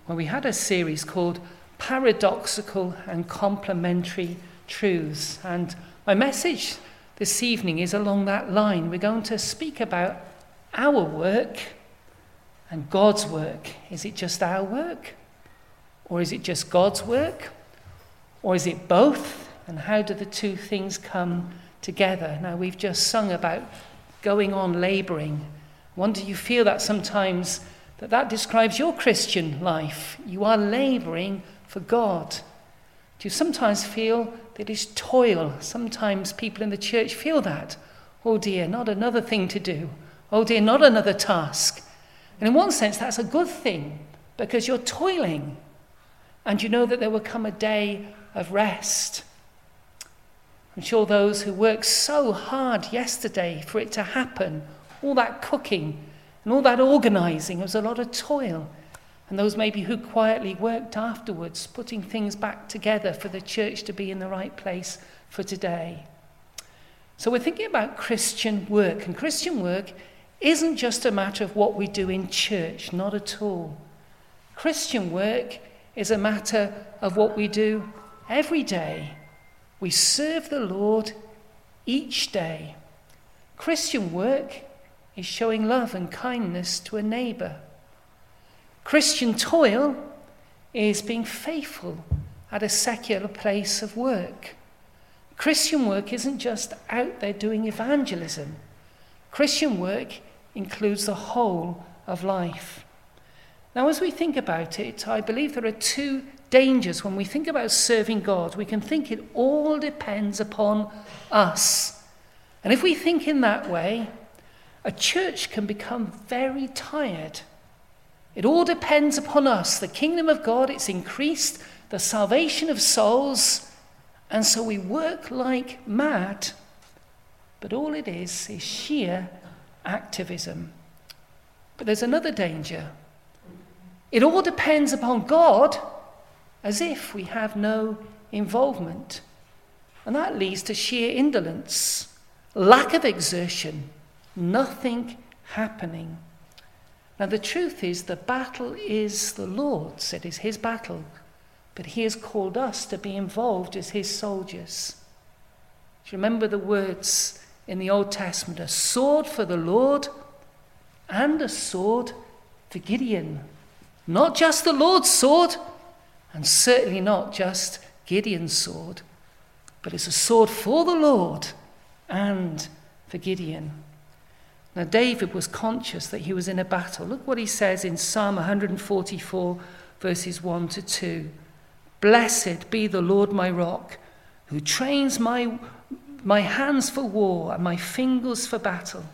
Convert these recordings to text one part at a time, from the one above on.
where we had a series called Paradoxical and Complementary Truths. And my message this evening is along that line. We're going to speak about our work and God's work. Is it just our work? Or is it just God's work? Or is it both? And how do the two things come together? Now, we've just sung about going on labouring. Wonder you feel that sometimes that describes your Christian life. You are labouring for God. Do you sometimes feel that it's toil? Sometimes people in the church feel that. Oh dear, not another thing to do. Oh dear, not another task. And in one sense, that's a good thing, because you're toiling. And you know that there will come a day of rest. I'm sure those who worked so hard yesterday for it to happen, all that cooking and all that organising, was a lot of toil. And those maybe who quietly worked afterwards, putting things back together for the church to be in the right place for today. So we're thinking about Christian work. And Christian work isn't just a matter of what we do in church, not at all. Christian work is a matter of what we do every day. We serve the Lord each day. Christian work is showing love and kindness to a neighbour. Christian toil is being faithful at a secular place of work. Christian work isn't just out there doing evangelism. Christian work includes the whole of life. Now, as we think about it, I believe there are two dangers when we think about serving God. We can think it all depends upon us. And if we think in that way, a church can become very tired. It all depends upon us. The kingdom of God, it's increased, the salvation of souls, and so we work like mad, but all it is sheer activism. But there's another danger. It all depends upon God, as if we have no involvement. And that leads to sheer indolence, lack of exertion, nothing happening. Now the truth is, the battle is the Lord's. It is his battle. But he has called us to be involved as his soldiers. Do you remember the words in the Old Testament? A sword for the Lord and a sword for Gideon. Not just the Lord's sword, and certainly not just Gideon's sword, but it's a sword for the Lord and for Gideon. Now, David was conscious that he was in a battle. Look what he says in Psalm 144, verses 1 to 2. Blessed be the Lord my rock, who trains my hands for war and my fingers for battle.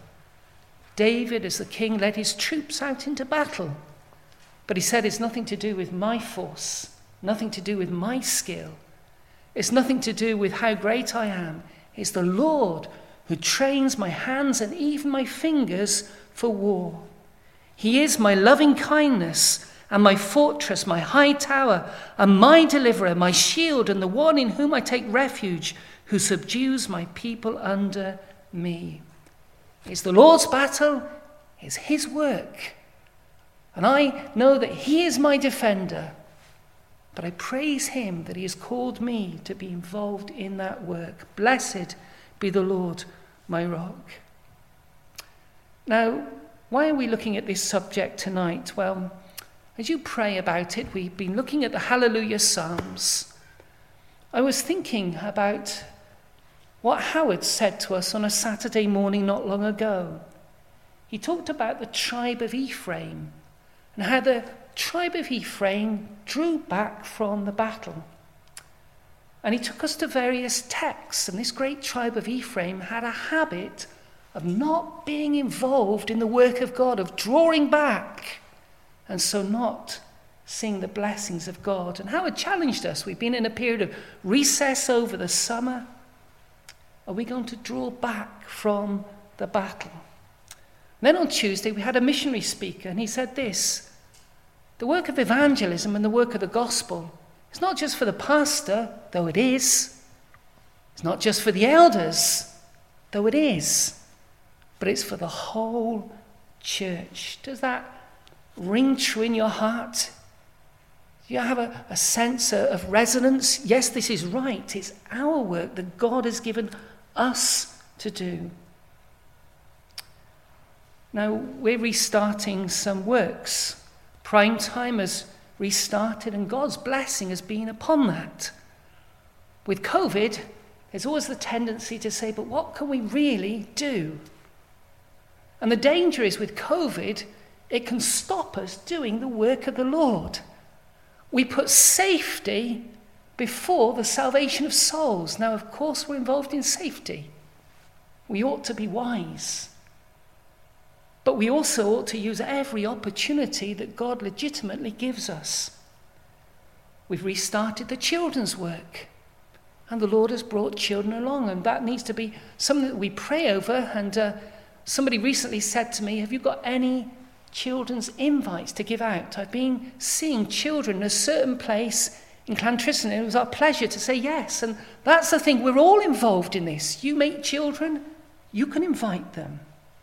David, as the king, led his troops out into battle. But he said it's nothing to do with my force, nothing to do with my skill. It's nothing to do with how great I am. It's the Lord who trains my hands and even my fingers for war. He is my loving kindness and my fortress, my high tower, and my deliverer, my shield, and the one in whom I take refuge, who subdues my people under me. It's the Lord's battle, it's his work. And I know that he is my defender. But I praise him that he has called me to be involved in that work. Blessed be the Lord, my rock. Now, why are we looking at this subject tonight? Well, as you pray about it, we've been looking at the Hallelujah Psalms. I was thinking about what Howard said to us on a Saturday morning not long ago. He talked about the tribe of Ephraim and how the tribe of Ephraim drew back from the battle. And he took us to various texts, and this great tribe of Ephraim had a habit of not being involved in the work of God, of drawing back, and so not seeing the blessings of God. And Howard challenged us. We've been in a period of recess over the summer. Are we going to draw back from the battle? And then on Tuesday we had a missionary speaker, and he said this: the work of evangelism and the work of the gospel is not just for the pastor, though it is. It's not just for the elders, though it is. But it's for the whole church. Does that ring true in your heart? Do you have a sense of resonance? Yes, this is right. It's our work that God has given us to do. Now, we're restarting some works. Prime Time has restarted, and God's blessing has been upon that. With COVID, there's always the tendency to say, but what can we really do? And the danger is with COVID, it can stop us doing the work of the Lord. We put safety before the salvation of souls. Now, of course, we're involved in safety. We ought to be wise. But we also ought to use every opportunity that God legitimately gives us. We've restarted the children's work, and the Lord has brought children along, and that needs to be something that we pray over. And somebody recently said to me, have you got any children's invites to give out? I've been seeing children in a certain place in Llantriston, and it was our pleasure to say yes. And that's the thing, we're all involved in this. You meet children, you can invite them.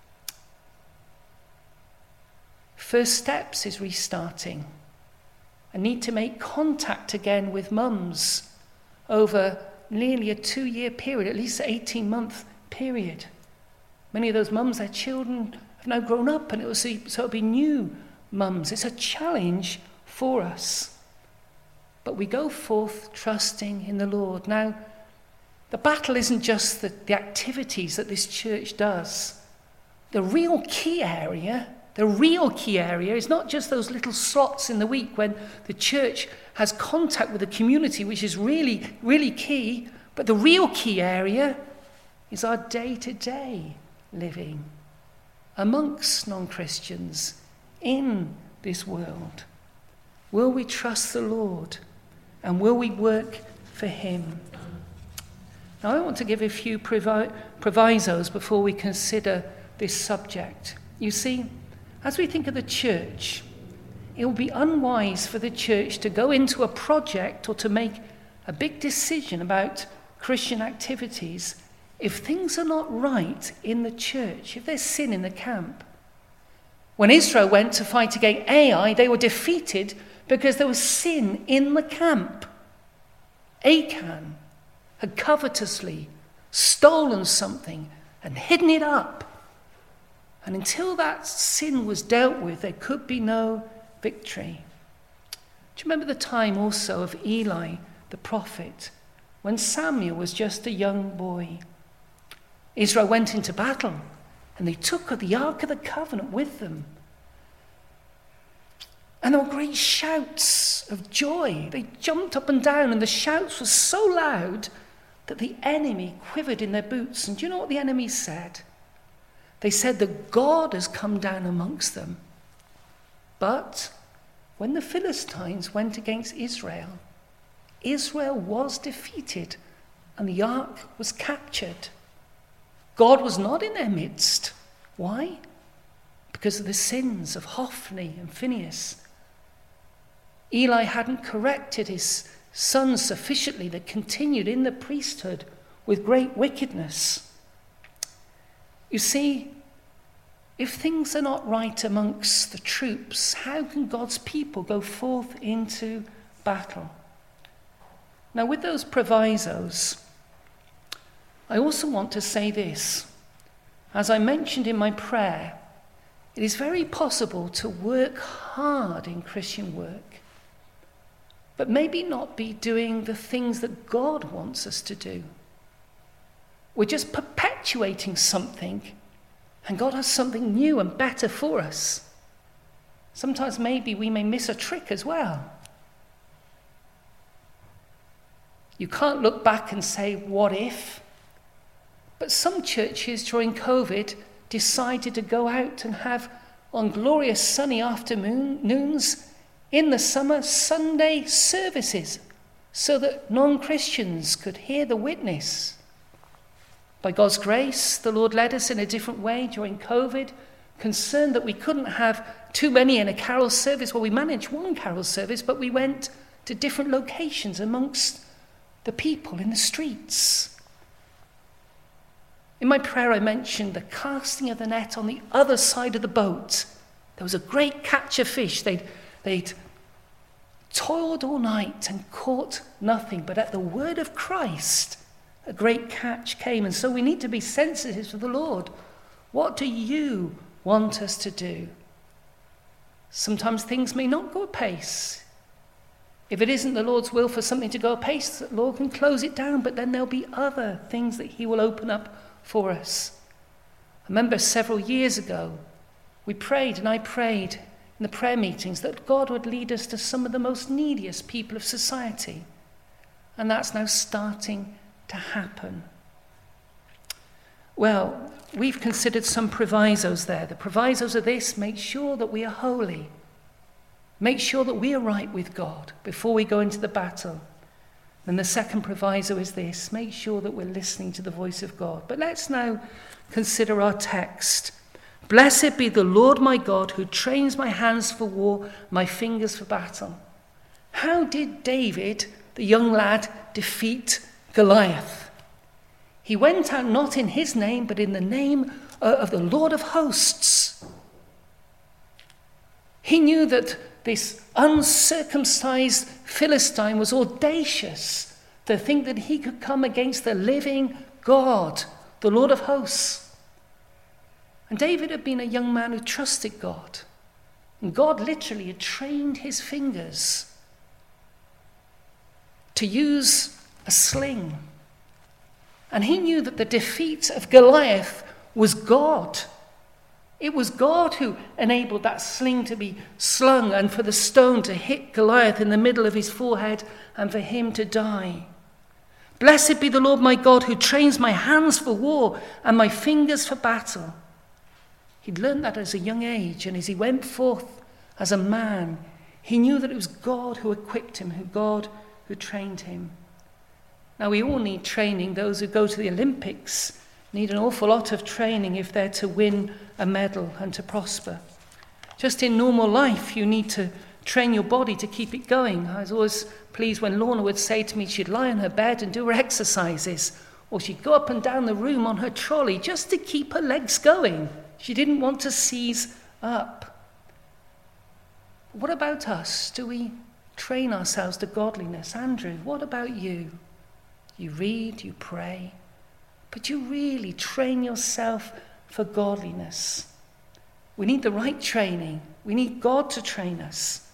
First Steps is restarting. I need to make contact again with mums over nearly a 2-year period, at least an 18-month period. Many of those mums, their children have now grown up, and it'll be new mums. It's a challenge for us. But we go forth trusting in the Lord. Now, the battle isn't just the activities that this church does. The real key area is not just those little slots in the week when the church has contact with the community, which is really, really key. But the real key area is our day-to-day living amongst non-Christians in this world. Will we trust the Lord, and will we work for him? Now, I want to give a few provisos before we consider this subject. You see, as we think of the church, it will be unwise for the church to go into a project or to make a big decision about Christian activities if things are not right in the church, if there's sin in the camp. When Israel went to fight against Ai, they were defeated because there was sin in the camp. Achan had covetously stolen something and hidden it up. And until that sin was dealt with, there could be no victory. Do you remember the time also of Eli, the prophet, when Samuel was just a young boy? Israel went into battle, and they took the Ark of the Covenant with them. And there were great shouts of joy. They jumped up and down, and the shouts were so loud that the enemy quivered in their boots. And do you know what the enemy said? They said that God has come down amongst them. But when the Philistines went against Israel, Israel was defeated, and the ark was captured. God was not in their midst. Why? Because of the sins of Hophni and Phinehas. Eli hadn't corrected his sons sufficiently. They continued in the priesthood with great wickedness. You see, if things are not right amongst the troops, how can God's people go forth into battle? Now, with those provisos, I also want to say this. As I mentioned in my prayer, it is very possible to work hard in Christian work, but maybe not be doing the things that God wants us to do. We're just perpetuating something, and God has something new and better for us. Sometimes maybe we may miss a trick as well. You can't look back and say, what if? But some churches during COVID decided to go out and have, on glorious sunny afternoons in the summer, Sunday services so that non-Christians could hear the witness. By God's grace, the Lord led us in a different way during COVID, concerned that we couldn't have too many in a carol service. Well, we managed one carol service, but we went to different locations amongst the people in the streets. In my prayer, I mentioned the casting of the net on the other side of the boat. There was a great catch of fish. They'd toiled all night and caught nothing, but at the word of Christ, a great catch came. And so we need to be sensitive to the Lord. What do you want us to do? Sometimes things may not go apace. If it isn't the Lord's will for something to go apace, the Lord can close it down, but then there'll be other things that he will open up for us. I remember several years ago, we prayed, and I prayed in the prayer meetings that God would lead us to some of the most neediest people of society. And that's now starting to happen. Well, we've considered some provisos there. The provisos are this: make sure that we are holy. Make sure that we are right with God before we go into the battle. And the second proviso is this: make sure that we're listening to the voice of God. But let's now consider our text. Blessed be the Lord my God, who trains my hands for war, my fingers for battle. How did David, the young lad, defeat Goliath? He went out not in his name, but in the name of the Lord of hosts. He knew that this uncircumcised Philistine was audacious to think that he could come against the living God, the Lord of hosts. And David had been a young man who trusted God. And God literally had trained his fingers to use a sling. And he knew that the defeat of Goliath was God. It was God who enabled that sling to be slung and for the stone to hit Goliath in the middle of his forehead and for him to die. Blessed be the Lord my God, who trains my hands for war and my fingers for battle. He'd learned that as a young age, and as he went forth as a man, he knew that it was God who equipped him, God who trained him. Now, we all need training. Those who go to the Olympics need an awful lot of training if they're to win a medal and to prosper. Just in normal life, you need to train your body to keep it going. I was always pleased when Lorna would say to me she'd lie on her bed and do her exercises, or she'd go up and down the room on her trolley just to keep her legs going. She didn't want to seize up. What about us? Do we train ourselves to godliness? Andrew, what about you? You read, you pray, but you really train yourself for godliness. We need the right training. We need God to train us.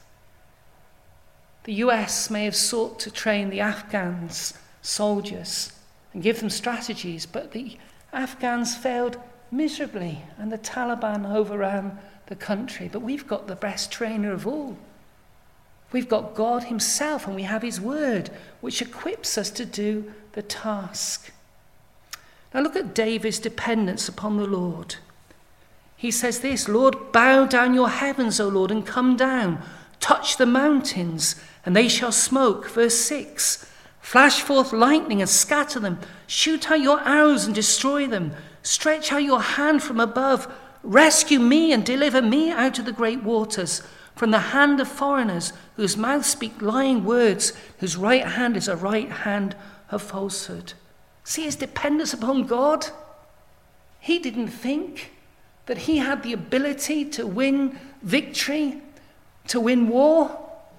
The US may have sought to train the Afghans soldiers and give them strategies, but the Afghans failed miserably and the Taliban overran the country. But we've got the best trainer of all. We've got God himself, and we have his word, which equips us to do the task. Now look at David's dependence upon the Lord. He says this: Lord, bow down your heavens, O Lord, and come down. Touch the mountains, and they shall smoke. Verse 6, flash forth lightning and scatter them. Shoot out your arrows and destroy them. Stretch out your hand from above. Rescue me and deliver me out of the great waters, from the hand of foreigners, whose mouths speak lying words, whose right hand is a right hand of falsehood. See his dependence upon God? He didn't think that he had the ability to win victory, to win war.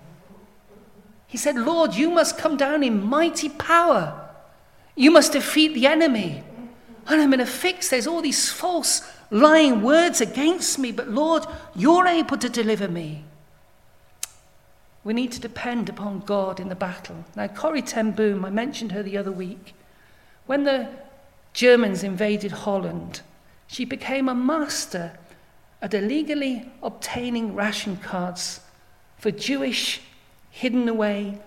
He said, Lord, you must come down in mighty power. You must defeat the enemy. And I'm in a fix. There's all these false lying words against me, but Lord, you're able to deliver me. We need to depend upon God in the battle. Now, Corrie ten Boom, I mentioned her the other week. When the Germans invaded Holland, she became a master at illegally obtaining ration cards for Jewish hidden away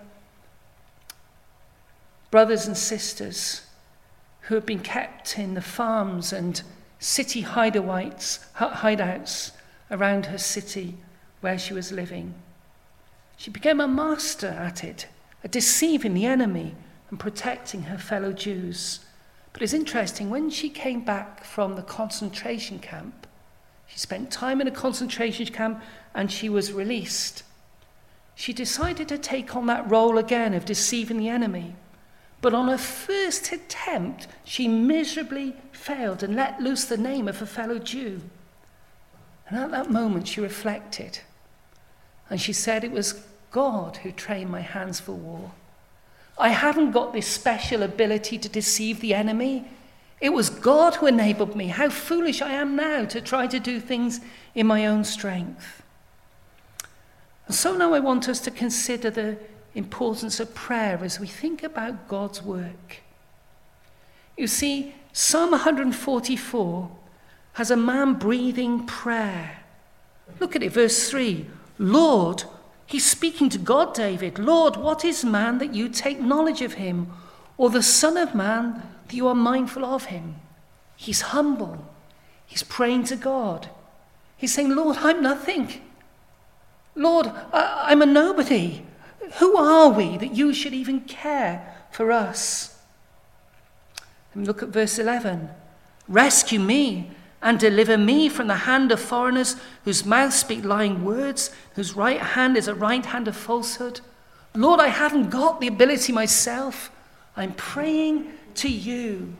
brothers and sisters who had been kept in the farms and city hideouts around her city where she was living. She became a master at it, at deceiving the enemy and protecting her fellow Jews. But it's interesting, when she came back from the concentration camp, she spent time in a concentration camp and she was released. She decided to take on that role again of deceiving the enemy. But on her first attempt, she miserably failed and let loose the name of a fellow Jew. And at that moment, she reflected. And she said it was God who trained my hands for war. I haven't got this special ability to deceive the enemy. It was God who enabled me. How foolish I am now to try to do things in my own strength. And so now I want us to consider the importance of prayer as we think about God's work. You see, Psalm 144 has a man breathing prayer. Look at it, verse 3. Lord, he's speaking to God, David. Lord, what is man that you take knowledge of him, or the son of man that you are mindful of him? He's humble. He's praying to God. He's saying, Lord, I'm nothing. Lord, I'm a nobody. Who are we that you should even care for us? And look at verse 11. Rescue me and deliver me from the hand of foreigners whose mouths speak lying words, whose right hand is a right hand of falsehood. Lord, I haven't got the ability myself. I'm praying to you.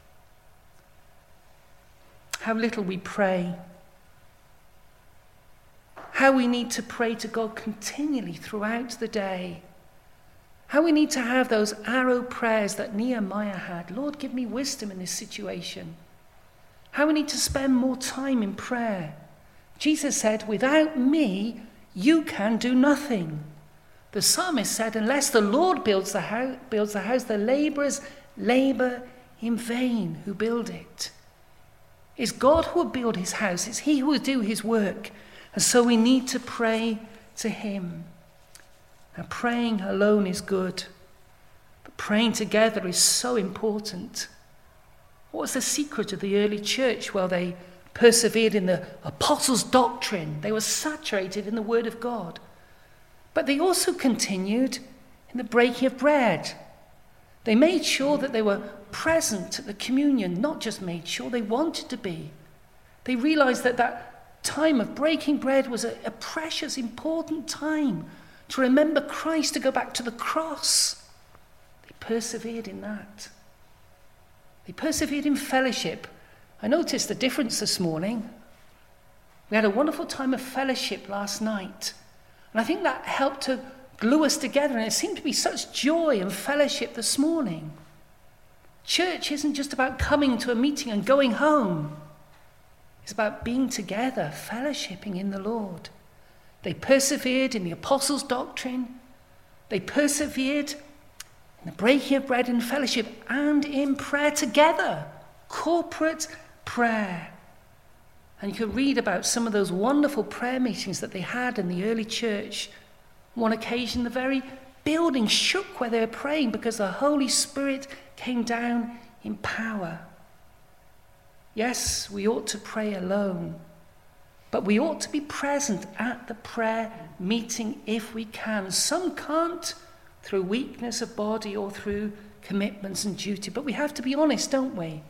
How little we pray. How we need to pray to God continually throughout the day. How we need to have those arrow prayers that Nehemiah had. Lord, give me wisdom in this situation. How we need to spend more time in prayer. Jesus said, without me, you can do nothing. The psalmist said, unless the Lord builds the house, the laborers labor in vain who build it. It's God who will build his house. It's he who will do his work. And so we need to pray to him. Now, praying alone is good, but praying together is so important. What was the secret of the early church? Well, they persevered in the apostles' doctrine. They were saturated in the word of God. But they also continued in the breaking of bread. They made sure that they were present at the communion, not just made sure, they wanted to be. They realized that that time of breaking bread was a precious, important time to remember Christ, to go back to the cross. They persevered in that. They persevered in fellowship. I noticed the difference this morning. We had a wonderful time of fellowship last night. And I think that helped to glue us together. And it seemed to be such joy and fellowship this morning. Church isn't just about coming to a meeting and going home. It's about being together, fellowshipping in the Lord. They persevered in the apostles' doctrine. They persevered in the breaking of bread and fellowship and in prayer together. Corporate prayer. And you can read about some of those wonderful prayer meetings that they had in the early church. On one occasion, the very building shook where they were praying because the Holy Spirit came down in power. Yes, we ought to pray alone, but we ought to be present at the prayer meeting if we can. Some can't through weakness of body or through commitments and duty, but we have to be honest, don't we?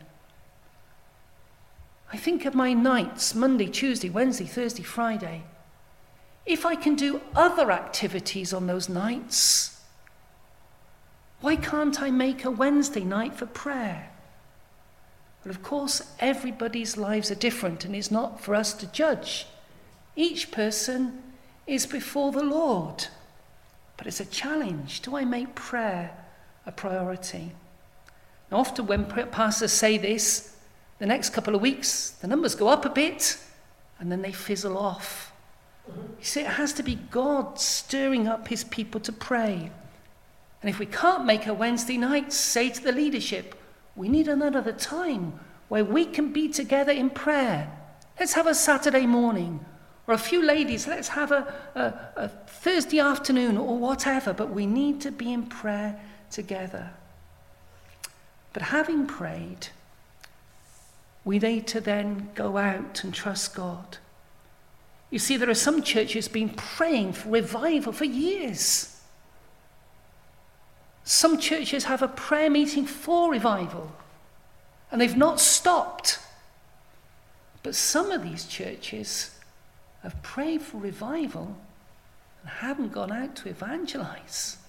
I think of my nights, Monday, Tuesday, Wednesday, Thursday, Friday. If I can do other activities on those nights, why can't I make a Wednesday night for prayer? Well, of course, everybody's lives are different, and it's not for us to judge. Each person is before the Lord. But it's a challenge. Do I make prayer a priority? Now, often when pastors say this, the next couple of weeks, the numbers go up a bit, and then they fizzle off. You see, it has to be God stirring up his people to pray. And if we can't make a Wednesday night, say to the leadership, we need another time where we can be together in prayer. Let's have a Saturday morning. Or a few ladies, let's have a Thursday afternoon or whatever. But we need to be in prayer together. But having prayed, we need to then go out and trust God. You see, there are some churches been praying for revival for years. Some churches have a prayer meeting for revival, and they've not stopped. But some of these churches have prayed for revival and haven't gone out to evangelize.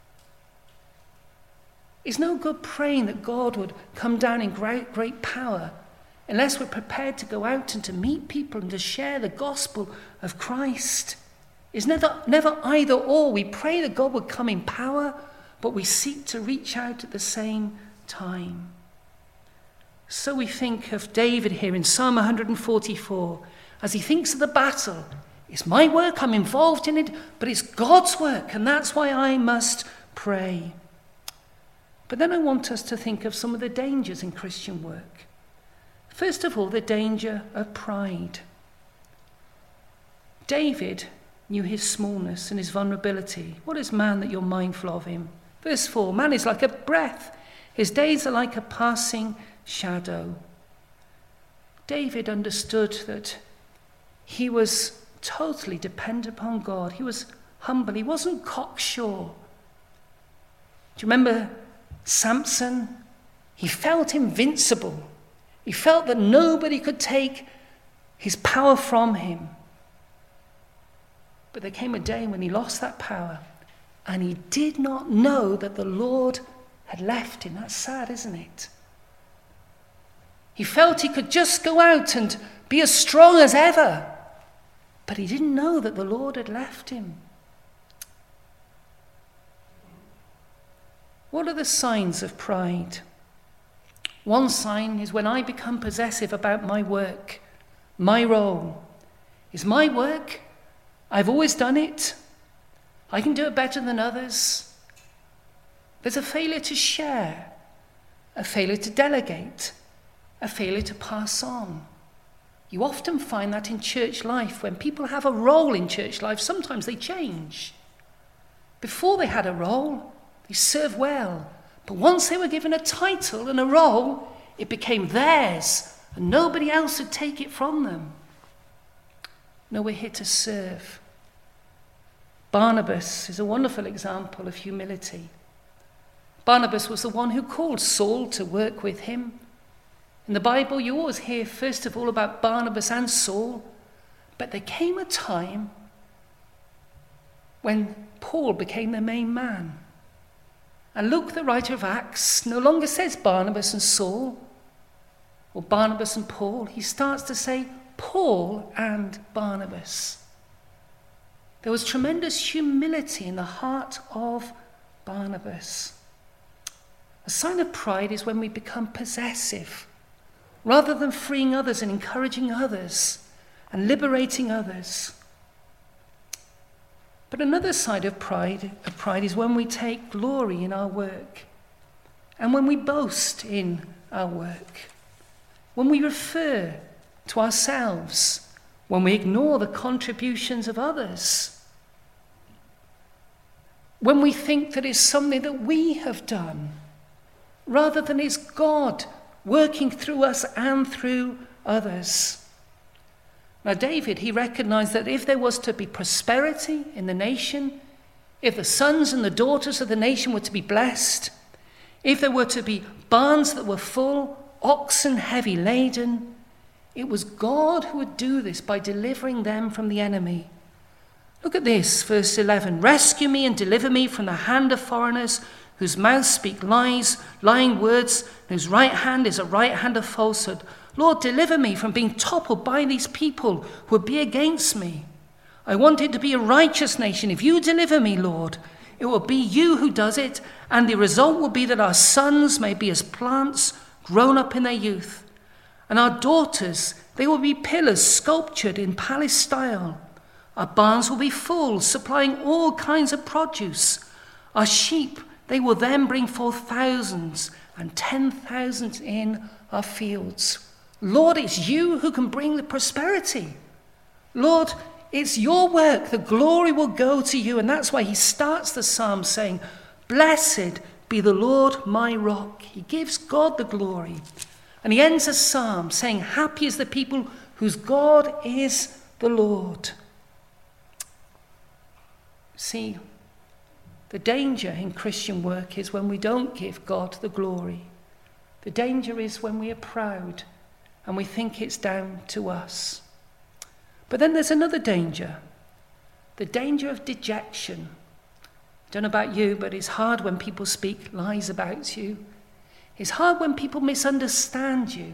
It's no good praying that God would come down in great power unless we're prepared to go out and to meet people and to share the gospel of Christ. It's never either or. We pray that God would come in power, but we seek to reach out at the same time. So we think of David here in Psalm 144, as he thinks of the battle. It's my work, I'm involved in it, but it's God's work, and that's why I must pray. But then I want us to think of some of the dangers in Christian work. First of all, the danger of pride. David knew his smallness and his vulnerability. What is man that you're mindful of him? Verse 4, man is like a breath. His days are like a passing shadow. David understood that he was totally dependent upon God. He was humble. He wasn't cocksure. Do you remember Samson? He felt invincible. He felt that nobody could take his power from him. But there came a day when he lost that power, and he did not know that the Lord had left him. That's sad, isn't it? He felt he could just go out and be as strong as ever, but he didn't know that the Lord had left him. What are the signs of pride? One sign is when I become possessive about my work, my role. Is my work? I've always done it. I can do it better than others. There's a failure to share, a failure to delegate, a failure to pass on. You often find that in church life. When people have a role in church life, sometimes they change. Before they had a role, they served well. But once they were given a title and a role, it became theirs, and nobody else would take it from them. No, we're here to serve. Barnabas is a wonderful example of humility. Barnabas was the one who called Saul to work with him. In the Bible, you always hear, first of all, about Barnabas and Saul. But there came a time when Paul became the main man. And Luke, the writer of Acts, no longer says Barnabas and Saul, or Barnabas and Paul. He starts to say Paul and Barnabas. There was tremendous humility in the heart of Barnabas. A sign of pride is when we become possessive, rather than freeing others and encouraging others and liberating others. But another side of pride is when we take glory in our work, and when we boast in our work, when we refer to ourselves, when we ignore the contributions of others, when we think that it's something that we have done, rather than it's God working through us and through others. Now, David, he recognized that if there was to be prosperity in the nation, if the sons and the daughters of the nation were to be blessed, if there were to be barns that were full, oxen heavy laden, it was God who would do this by delivering them from the enemy. Look at this, verse 11. Rescue me and deliver me from the hand of foreigners, whose mouths speak lies, lying words, and whose right hand is a right hand of falsehood. Lord, deliver me from being toppled by these people who would be against me. I want it to be a righteous nation. If you deliver me, Lord, it will be you who does it, and the result will be that our sons may be as plants grown up in their youth, and our daughters, they will be pillars sculptured in palace style. Our barns will be full, supplying all kinds of produce. Our sheep, they will then bring forth thousands and 10,000 in our fields. Lord, it's you who can bring the prosperity. Lord, it's your work. The glory will go to you. And that's why he starts the psalm saying, blessed be the Lord my rock. He gives God the glory. And he ends the psalm saying, happy is the people whose God is the Lord. See, the danger in Christian work is when we don't give God the glory. The danger is when we are proud and we think it's down to us. But then there's another danger, the danger of dejection. I don't know about you, but it's hard when people speak lies about you. It's hard when people misunderstand you.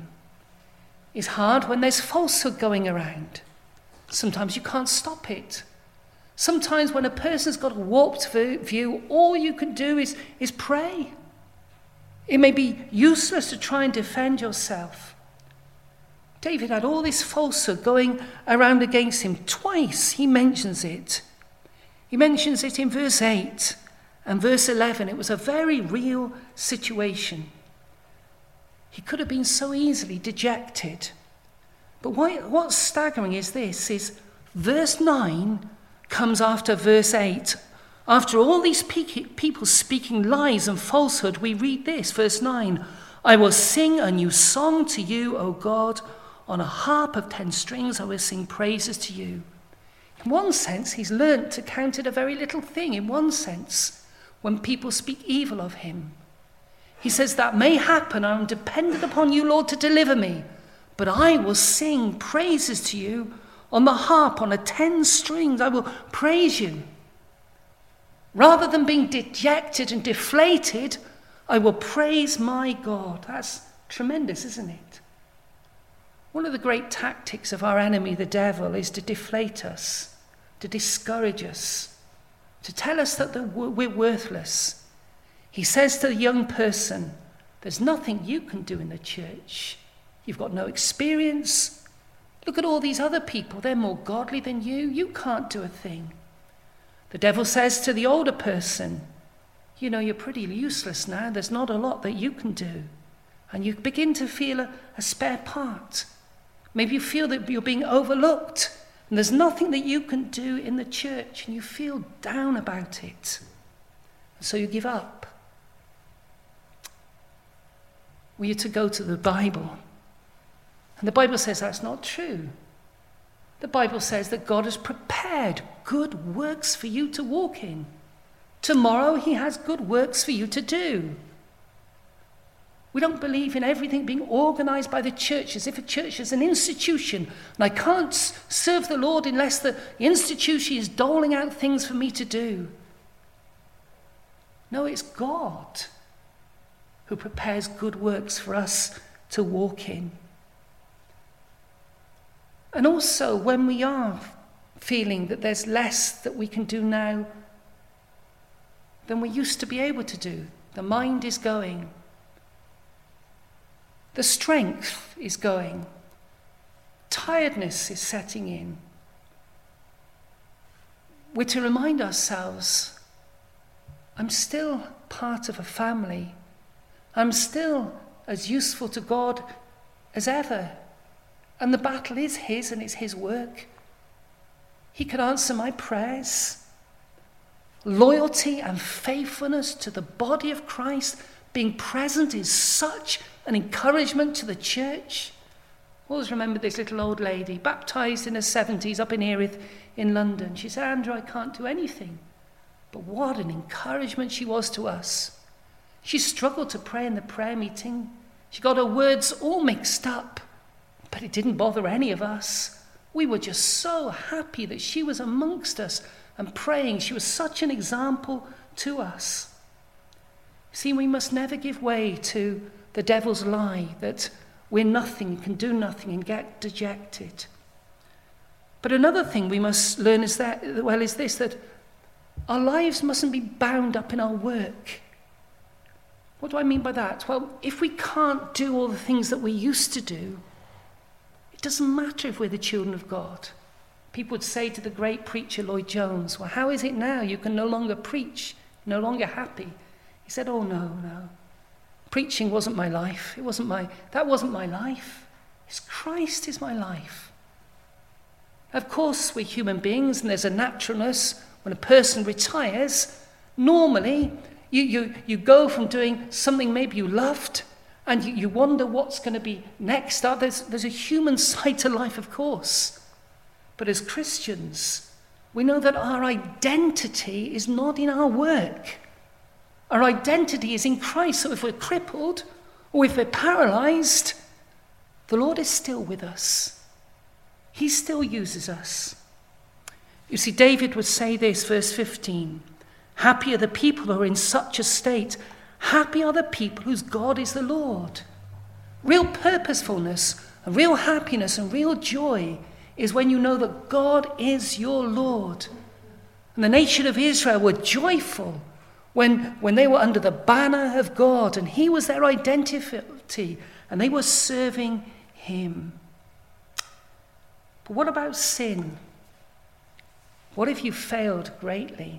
It's hard when there's falsehood going around. Sometimes you can't stop it. Sometimes when a person's got a warped view, all you can do is pray. It may be useless to try and defend yourself. David had all this falsehood going around against him. Twice he mentions it. He mentions it in verse 8 and verse 11. It was a very real situation. He could have been so easily dejected. But what's staggering is this, is verse 9 comes after verse 8. After all these people speaking lies and falsehood, we read this, verse 9. I will sing a new song to you, O God. On a harp of 10 strings I will sing praises to you. In one sense, he's learnt to count it a very little thing. In one sense, when people speak evil of him. He says, that may happen. I'm dependent upon you, Lord, to deliver me. But I will sing praises to you on the harp, on a 10 strings. I will praise you. Rather than being dejected and deflated, I will praise my God. That's tremendous, isn't it? One of the great tactics of our enemy, the devil, is to deflate us, to discourage us, to tell us that we're worthless. He says to the young person, there's nothing you can do in the church. You've got no experience. Look at all these other people. They're more godly than you. You can't do a thing. The devil says to the older person, you know, you're pretty useless now. There's not a lot that you can do. And you begin to feel a spare part. Maybe you feel that you're being overlooked and there's nothing that you can do in the church and you feel down about it. And so you give up. We are to go to the Bible. And the Bible says that's not true. The Bible says that God has prepared good works for you to walk in. Tomorrow he has good works for you to do. We don't believe in everything being organized by the church as if a church is an institution and I can't serve the Lord unless the institution is doling out things for me to do. No, it's God who prepares good works for us to walk in. And also when we are feeling that there's less that we can do now than we used to be able to do, the mind is going. The strength is going. Tiredness is setting in. We're to remind ourselves, I'm still part of a family. I'm still as useful to God as ever. And the battle is his and it's his work. He can answer my prayers. Loyalty and faithfulness to the body of Christ, being present is such an encouragement to the church. I always remember this little old lady, baptised in her 70s up in Erith in London. She said, Andrew, I can't do anything. But what an encouragement she was to us. She struggled to pray in the prayer meeting. She got her words all mixed up. But it didn't bother any of us. We were just so happy that she was amongst us and praying. She was such an example to us. See, we must never give way to the devil's lie that we're nothing, can do nothing and get dejected. But another thing we must learn is this, that our lives mustn't be bound up in our work. What do I mean by that? Well, if we can't do all the things that we used to do, it doesn't matter if we're the children of God. People would say to the great preacher Lloyd Jones, well, how is it now? You can no longer preach, no longer happy. He said, oh, no. Preaching wasn't my life. That wasn't my life. It's Christ is my life. Of course, we're human beings and there's a naturalness. When a person retires, normally you go from doing something maybe you loved and you wonder what's going to be next. There's a human side to life, of course. But as Christians, we know that our identity is not in our work. Our identity is in Christ. So if we're crippled or if we're paralyzed, the Lord is still with us. He still uses us. You see, David would say this, verse 15. Happy are the people who are in such a state. Happy are the people whose God is the Lord. Real purposefulness, and real happiness and real joy is when you know that God is your Lord. And the nation of Israel were joyful when they were under the banner of God, and he was their identity, and they were serving him. But what about sin? What if you failed greatly?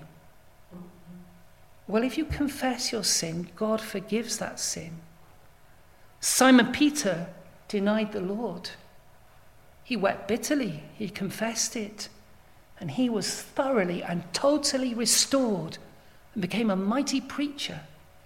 Well, if you confess your sin, God forgives that sin. Simon Peter denied the Lord. He wept bitterly. He confessed it. And he was thoroughly and totally restored and became a mighty preacher.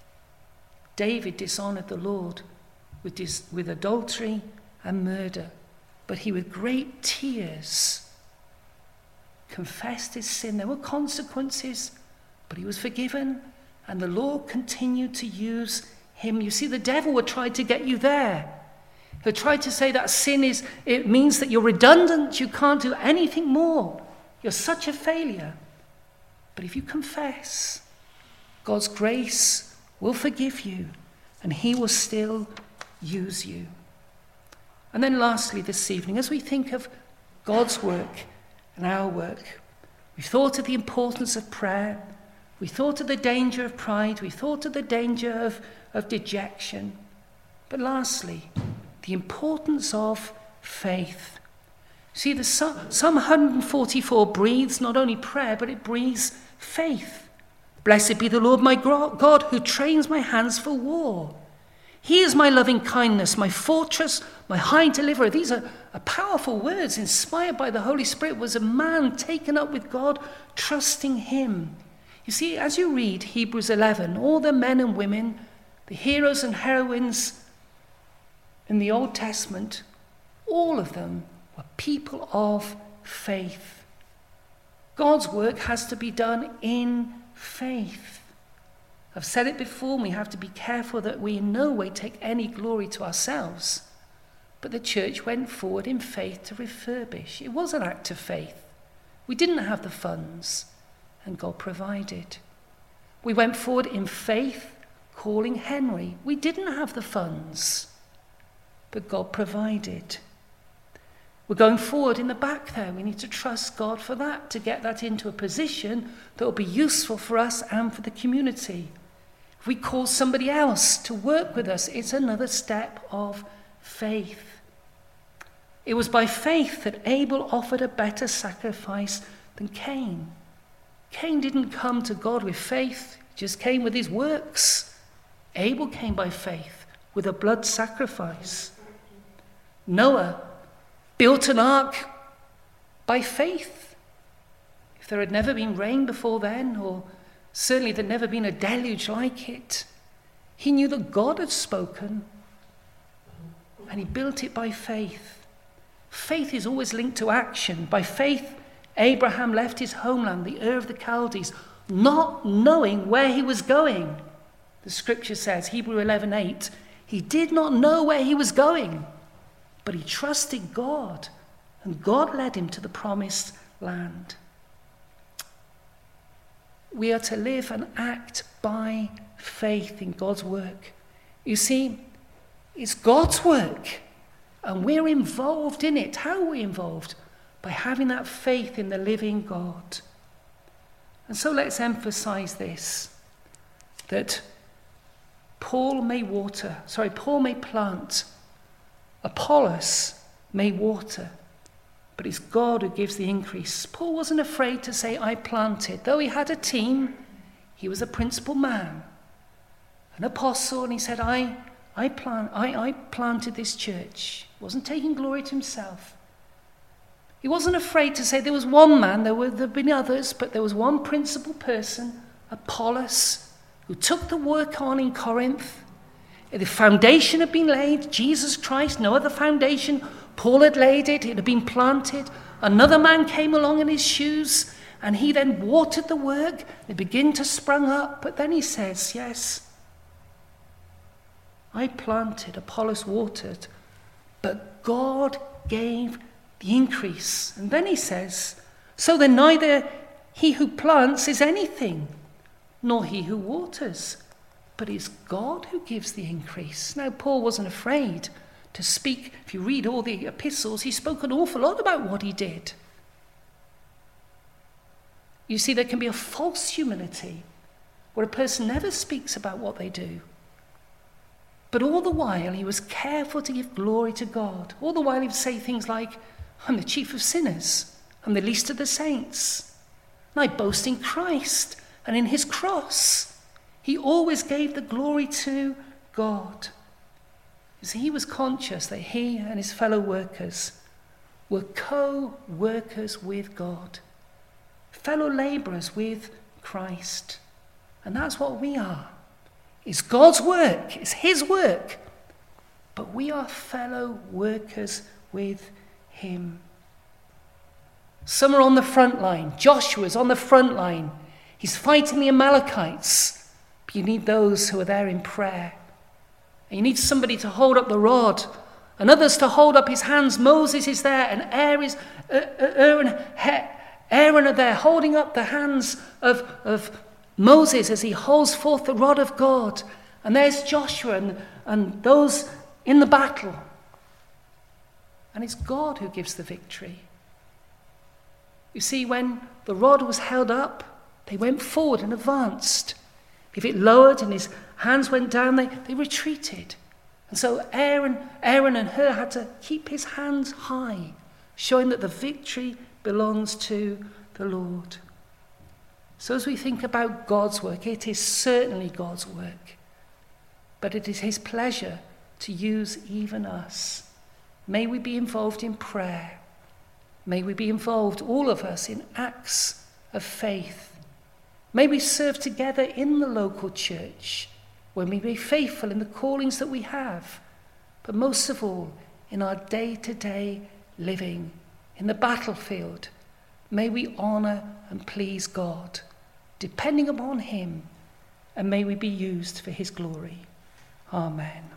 David dishonored the Lord with adultery and murder, but he with great tears confessed his sin. There were consequences, but he was forgiven, and the Lord continued to use him. You see, the devil would try to get you there. He'll try to say that sin it means that you're redundant, you can't do anything more. You're such a failure. But if you confess, God's grace will forgive you, and he will still use you. And then lastly this evening, as we think of God's work and our work, we've thought of the importance of prayer, we thought of the danger of pride, we thought of the danger of dejection. But lastly, the importance of faith. See, the Psalm 144 breathes not only prayer, but it breathes faith. Blessed be the Lord my God, who trains my hands for war. He is my loving kindness, my fortress, my high deliverer. These are powerful words inspired by the Holy Spirit. Was a man taken up with God, trusting him. You see, as you read Hebrews 11, all the men and women, the heroes and heroines in the Old Testament, all of them were people of faith. God's work has to be done in faith. I've said it before, and we have to be careful that we in no way take any glory to ourselves. But the church went forward in faith to refurbish. It was an act of faith. We didn't have the funds, and God provided. We went forward in faith, calling Henry. We didn't have the funds, but God provided. We're going forward in the back there. We need to trust God for that, to get that into a position that will be useful for us and for the community. If we call somebody else to work with us, it's another step of faith. It was by faith that Abel offered a better sacrifice than Cain. Cain didn't come to God with faith, he just came with his works. Abel came by faith with a blood sacrifice. Noah built an ark by faith. If there had never been rain before then, or certainly there'd never been a deluge like it, he knew that God had spoken, and he built it by faith. Faith is always linked to action. By faith, Abraham left his homeland, the Ur of the Chaldees, not knowing where he was going. The scripture says, Hebrews 11:8, he did not know where he was going, but he trusted God, and God led him to the promised land. We are to live and act by faith in God's work. You see, it's God's work, and we're involved in it. How are we involved? By having that faith in the living God. And so let's emphasize this, that Paul may plant, Apollos may water, but it's God who gives the increase. Paul wasn't afraid to say, I planted. Though he had a team, he was a principal man, an apostle, and he said, I planted this church. He wasn't taking glory to himself. He wasn't afraid to say there was one man, there have been others, but there was one principal person, Apollos, who took the work on in Corinth. The foundation had been laid, Jesus Christ, no other foundation. Paul had laid it, it had been planted. Another man came along in his shoes, and he then watered the work. They began to sprung up, but then he says, yes, I planted, Apollos watered, but God gave the increase. And then he says, so then neither he who plants is anything, nor he who waters, but it's God who gives the increase. Now, Paul wasn't afraid to speak. If you read all the epistles, he spoke an awful lot about what he did. You see, there can be a false humility where a person never speaks about what they do. But all the while, he was careful to give glory to God. All the while, he would say things like, I'm the chief of sinners. I'm the least of the saints. And I boast in Christ and in his cross. He always gave the glory to God. You see, he was conscious that he and his fellow workers were co-workers with God, fellow laborers with Christ. And that's what we are. It's God's work, it's his work, but we are fellow workers with him. Some are on the front line. Joshua's on the front line. He's fighting the Amalekites. But you need those who are there in prayer. And you need somebody to hold up the rod and others to hold up his hands. Moses is there and Aaron are there holding up the hands of Moses as he holds forth the rod of God. And there's Joshua and those in the battle. And it's God who gives the victory. You see, when the rod was held up, they went forward and advanced. If it lowered and his hands went down, they retreated. And so Aaron and Hur had to keep his hands high, showing that the victory belongs to the Lord. So as we think about God's work, it is certainly God's work. But it is his pleasure to use even us. May we be involved in prayer. May we be involved, all of us, in acts of faith. May we serve together in the local church, when we be faithful in the callings that we have, but most of all, in our day-to-day living, in the battlefield. May we honour and please God, depending upon him, and may we be used for his glory. Amen.